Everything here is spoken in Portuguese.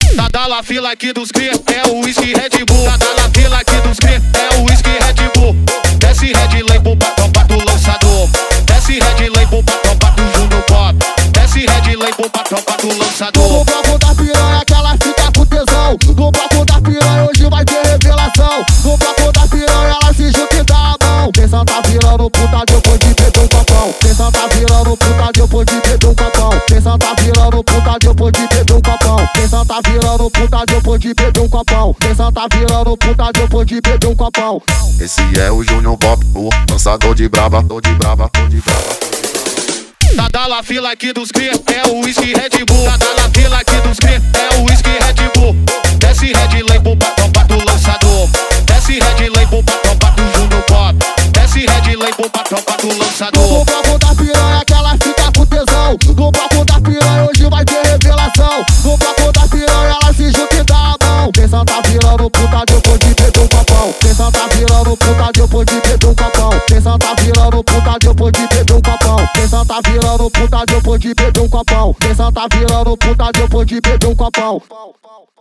Tá na fila aqui dos cria, é o whisky Red Bull. Tá na fila aqui dos cria, é o whisky Red Bull. Desce Red Label pra tropa do lançador. Desce Red Label pra tropa do Junior Pop. Desce Red Label pra tropa do lançador. No bloco da piranha que ela fica com tesão. No bloco da piranha hoje vai ter revelação. No bloco da piranha ela se junta e dá a mão. Pensa tá virando puta depois de beber um copão. Pensa tá virando puta depois de beber um copão. Pensa tá virando puta depois de beber um copão. Pensa tá virando puta depois de beber um copão. Pensa tá virando puta depois de beber um copão. Esse é o Junior Pop, o lançador de braba, tô de braba, tô de braba. Tá na fila aqui dos cria, é o whisky Red Bull. Tá na fila aqui dos cria, é o whisky Red Bull. Desce Red Label pra tropa do lançador. Desce Red Label pra tropa do Junior Pop. Desce Red Label pra tropa do lançador. No bloco da piranha que ela fica com tesão. No bloco da piranha hoje vai ter revelação. No bloco da piranha ela se junta e dá a mão. Pensa tá virando puta depois de beber um copão. Pensa tá virando puta depois de beber um copão. Pensa tá virando puta depois de beber um copão. Pensa tá virando puta depois de beber um copão. Pensa tá virando puta depois de beber um copão.